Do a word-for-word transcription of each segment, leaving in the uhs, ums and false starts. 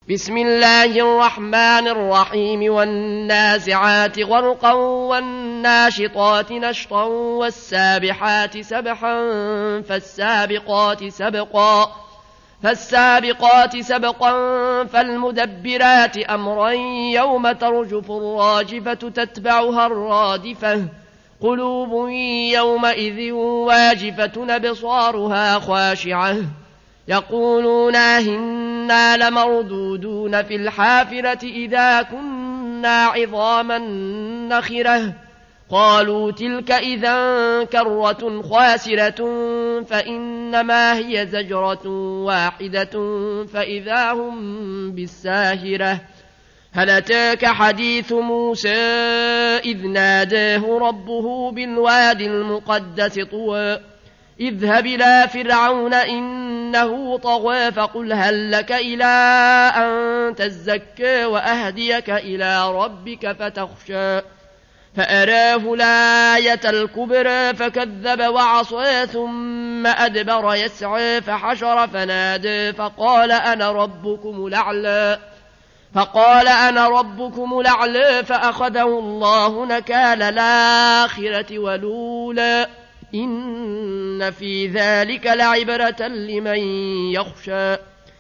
بسم الله الرحمن الرحيم والنازعات غرقا والناشطات نشطا والسابحات سبحا فالسابقات سبقا فالسابقات سبقا فالمدبرات أمرا يوم ترجف الراجفة تتبعها الرادفة قلوب يومئذ واجفة أبصارها خاشعة يقولون أهنا لمردودون في الحافرة إذا كنا عظاما نخرة قالوا تلك إذا كرة خاسرة فإنما هي زجرة واحدة فإذا هم بالساهرة هل أتاك حديث موسى إذ ناداه ربه بالوادي المقدس طوى اذهب إلى فرعون إنه طغى فقل هل لك إلى أن تزكى وأهديك إلى ربك فتخشى فأراه الآية الكبرى فكذب وعصى ثم أدبر يسعى فحشر فنادى فقال أنا ربكم الأعلى فقال أنا ربكم الأعلى فأخذه الله نكال الآخرة والأولى إن في ذلك لعبرة لمن يخشى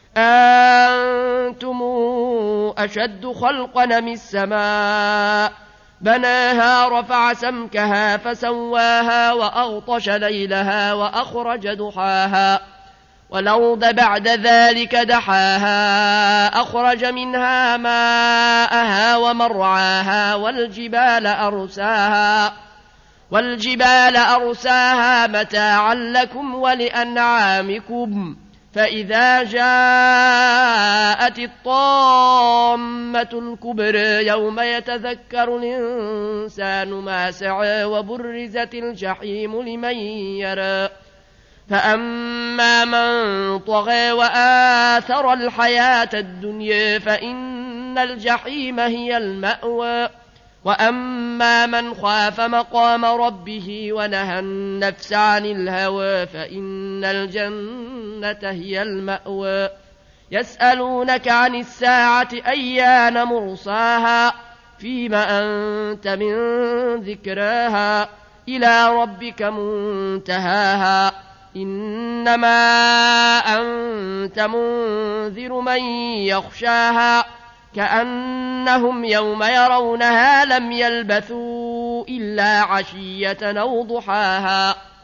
أنتم أشد خلقا من السماء بناها رفع سمكها فسواها وأغطش ليلها وأخرج ضحاها والأرض بعد ذلك دحاها أخرج منها ماءها ومرعاها والجبال أرساها والجبال أرساها متاعا لكم ولأنعامكم فإذا جاءت الطامة الكبرى يوم يتذكر الإنسان ما سعى وبرزت الجحيم لمن يرى فأما من طغى وآثر الحياة الدنيا فإن الجحيم هي المأوى وأما من خاف مقام ربه ونهى النفس عن الهوى فإن الجنة هي المأوى يسألونك عن الساعة أيان مرساها فيما أنت من ذكراها إلى ربك منتهاها إنما أنت منذر من يخشاها كأنهم يوم يرونها لم يلبثوا إلا عشية أو ضحاها